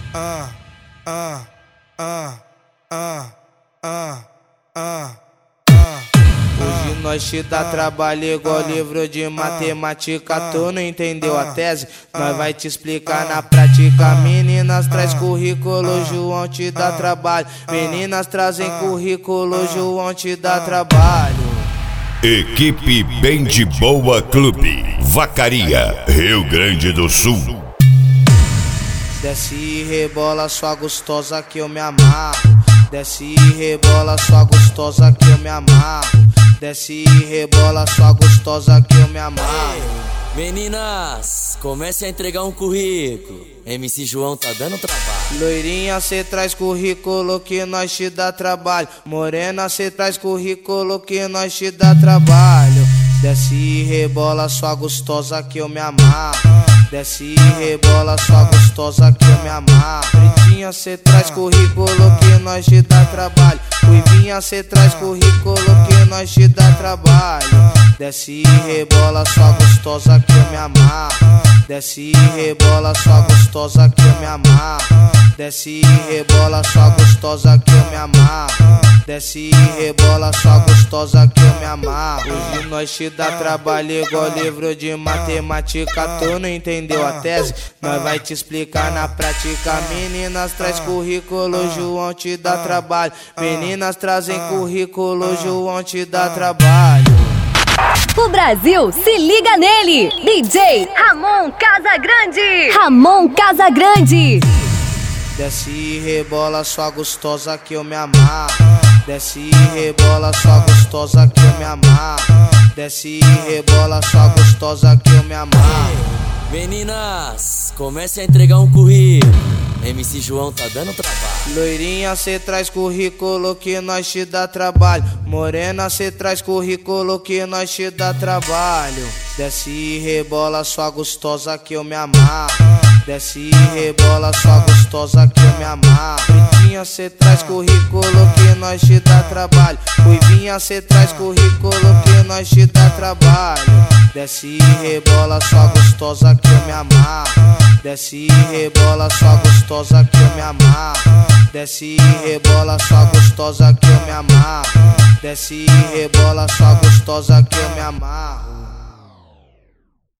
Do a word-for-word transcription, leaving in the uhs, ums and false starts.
ah, ah, ah, ah, ah, ah, ah. Hoje nós te dá trabalho igual livro de matemática. Tu não entendeu a tese? Nós vai te explicar na prática. Meninas traz currículo, João te dá trabalho. Meninas trazem currículo, João te dá trabalho. Equipe Bem de Boa Clube, Vacaria, Rio Grande do Sul. Desce e rebola sua gostosa que eu me amarro. Desce e rebola sua gostosa que eu me amarro. Desce e rebola sua gostosa que eu me amarro. Meninas, comece a entregar um currículo. M C João tá dando trabalho. Loirinha, cê traz currículo que nós te dá trabalho. Morena, cê traz currículo que nós te dá trabalho. Desce e rebola sua gostosa que eu me amarro. Desce e rebola sua gostosa que eu me amarro. Pretinha, cê traz currículo que nós te dá trabalho. Ruivinha, cê traz currículo que nós te dá trabalho. Desce e rebola sua gostosa que eu me amarro. Desce e rebola sua gostosa que eu me amarro. Desce e rebola sua gostosa que eu me amarro. Desce e rebola sua gostosa que eu me amarro. Hoje nós te dá trabalho igual livro de matemática. Tu não entendeu a tese? Nós vai te explicar na prática. Meninas traz currículo, João te dá trabalho. Meninas trazem currículo, João te dá trabalho. O Brasil se liga nele, D J Ramon Casagrande. Ramon Casagrande. Desce e rebola sua gostosa que eu me amarro. Desce e rebola sua gostosa que eu me amarro. Desce e rebola sua gostosa que eu me amarro. Meninas, comece a entregar um currículo. M C João tá dando trabalho. Loirinha, cê traz currículo que nós te dá trabalho. Morena, cê traz currículo que nós te dá trabalho. Desce e rebola sua gostosa que eu me amarro. Desce e rebola sua gostosa que eu me amarro. Pretinha, cê traz currículo que nós te dá trabalho. Ruivinha, cê traz currículo que nós te dá trabalho. Desce e rebola sua gostosa que eu me amarro. Desce e rebola sua gostosa que eu me amarro. Desce e rebola sua gostosa que eu me amarro. Desce e rebola sua gostosa que eu me amarro.